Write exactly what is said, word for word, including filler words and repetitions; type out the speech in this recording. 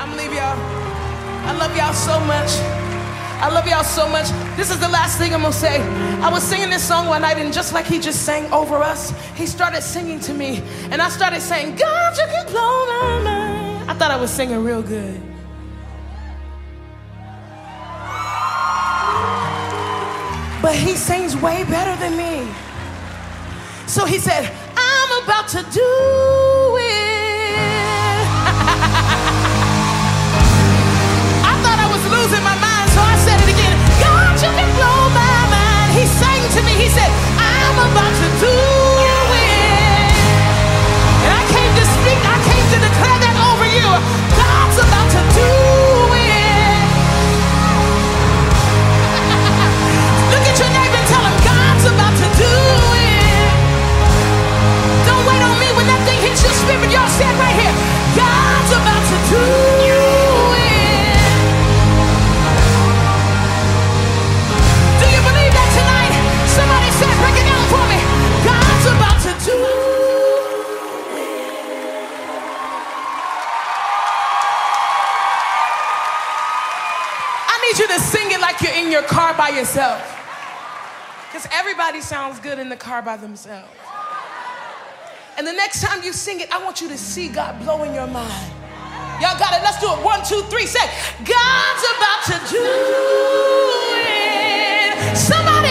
I'm gonna leave y'all. I love y'all so much. I love y'all so much. This is the last thing I'm gonna say. I was singing this song one night, and just like he just sang over us, he started singing to me, and I started saying, God, you can blow my mind. I thought I was singing real good. But he sings way better than me. So he said, I'm about to do it. I thought I was losing my mind, so I said it again. God, you can blow my mind. He sang to me, he said, I'm about to do it. And I came to speak, I came to declare that over you. God's about to do it. Look at your neighbor and tell him, God's about to do it. Don't wait on me when that thing hits your spirit. Y'all stand right here. God's about to do it. Do you believe that tonight? Somebody said, break it down for me. God's about to do it. I need you to sing it like you're in your car by yourself. Because everybody sounds good in the car by themselves. And the next time you sing it, I want you to see God blowing your mind. Y'all got it? Let's do it. One, two, three. Say, God's about to do it. Somebody